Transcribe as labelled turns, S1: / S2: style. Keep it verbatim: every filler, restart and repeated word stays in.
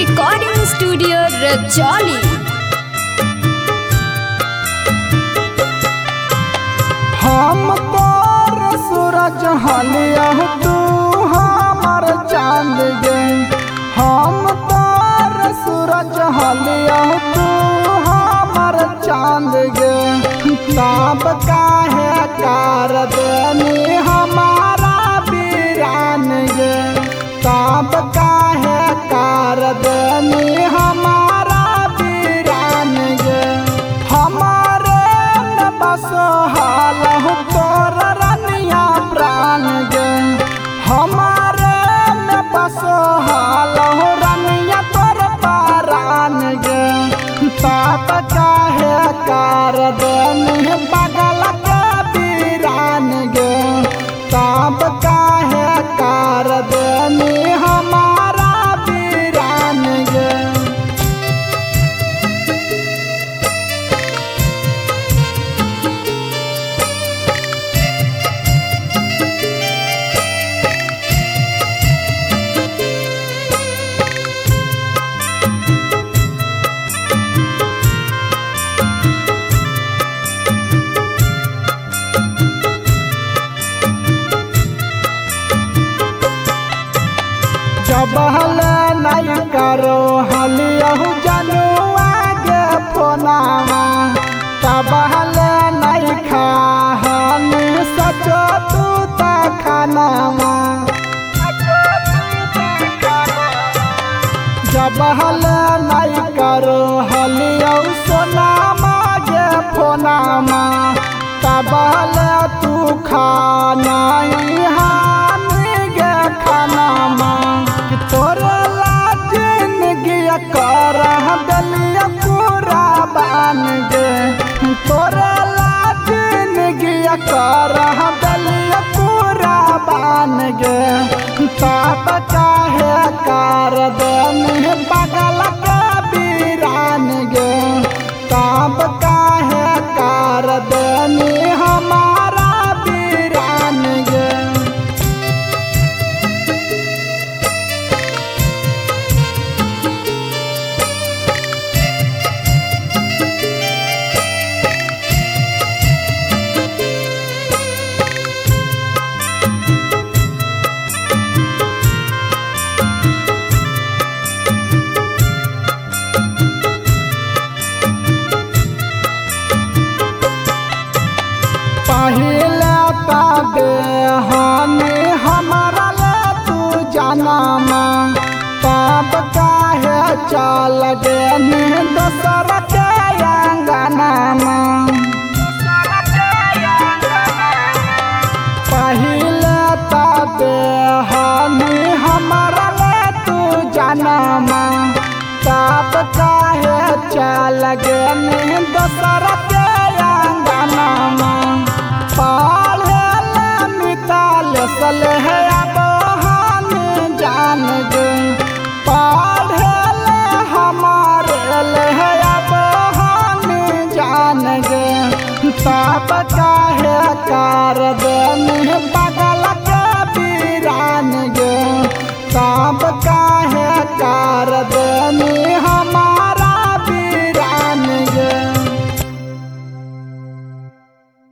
S1: Recording studio Rajauli.
S2: हम तोर सूरज हलिया तू हमर चांद गे। हम तोर सूरज हलिया तू हमर चांद गे। ताब काहे कार देनी हमारा वीरान गे। ताब काहे कार देनी हमारा वीरान गे। हमारे न बसो हाल तोर रनिया प्राण गे। हमारे न बसो हाल रनिया तोर पारान गे। ताप काहे कार देनी बगल के वीरान गे। ताप काहे कार देनी हमारा वीरान गे। जब हले नहीं करो हलियहु जनू आगे फोनावा। तब हले नहीं खाहन सचो तू ता खानावा। जब हले नहीं करो हलियहु सोनामा गे फोनामा। तब हले तू खाना हानि गे खानामा। तोरे लाजिन गिया कर दलिया पूरा बान गे। तोरे लाजिन गिया कर दलिया पूरा बान गे। ताप काहे कार देनी बगल के वीरान गे। ताप काहे कार देनी हमारा वीरान गे। पहले ताबे हानि हमारा ले तू जानामा। ताब काहे चाल देनी दोसर के अंगनामा। पहले ताबे हानि हमारा ले तू जानामा। ताब काहे चाल देनी दोसर के अंगनामा। पाले मिताल सल है अब हम जान गे। पाले हमारे है अब हम जान गे। ताप